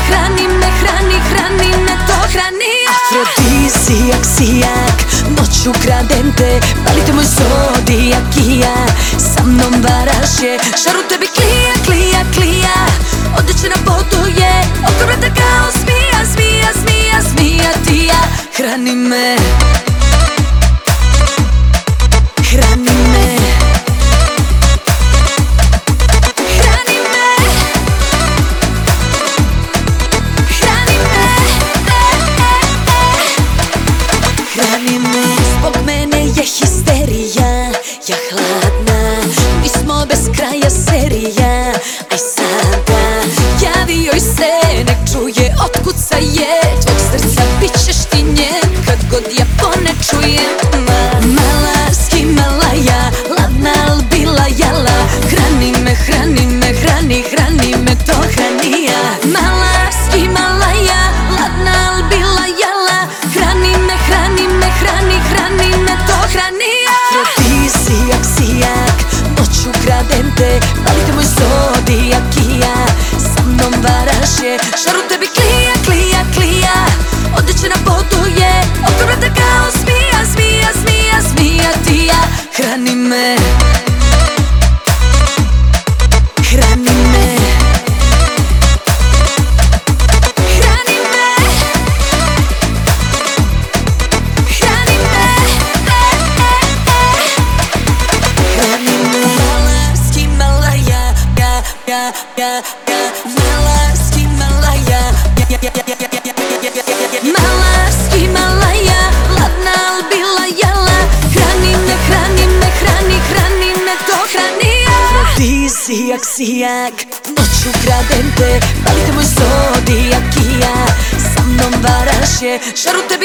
hrani me, to hrani. Afrodizijak, sijak, noću kradem te, palite moj zodijak i ja. Sa mnom varaš je, žar u tebi klija, klija, klija. Odlična potuje, oko vrata kao zmija, zmija, zmija, zmija ti ja. Hrani me, hrani me, hrani me, hrani me, hrani me. Zbog mene je histerija, ja hladna, mi smo bez kraja serija. Aj sada, javi joj se, nek čuje otkuca je. Tvog srca bit ćeš ti njen, kad god ja ponečujem. Malarski Malaja, ladna al bila jala. Hrani me, hrani me, hrani me, to hrani ja. Malarski Malaja, ladna al bila jala. Hrani me, hrani me, hrani me, to hrani ja. Afrodizijak, sijak, noću kradem te, palite moj zodijak i ja. Sa mnom varaš je, žar u tebi klija, klija, klija. Odlična potuje, oko vrata kao zmija, zmija, zmija, zmija ti ja. Hrani me, hrani me, hrani me, hrani me, hrani me. Malarski Malaja, ja, ja, ja, ja. Malarski Malaja, ja, ja, ja, ja, ja, ja. Malarski Malaja, ladna al bila jala. Hrani me, to hrani ja. Afrodizijak, sijak, noću kradem te, palite moj zodijak i ja. Sa mnom varaš je, žar u tebi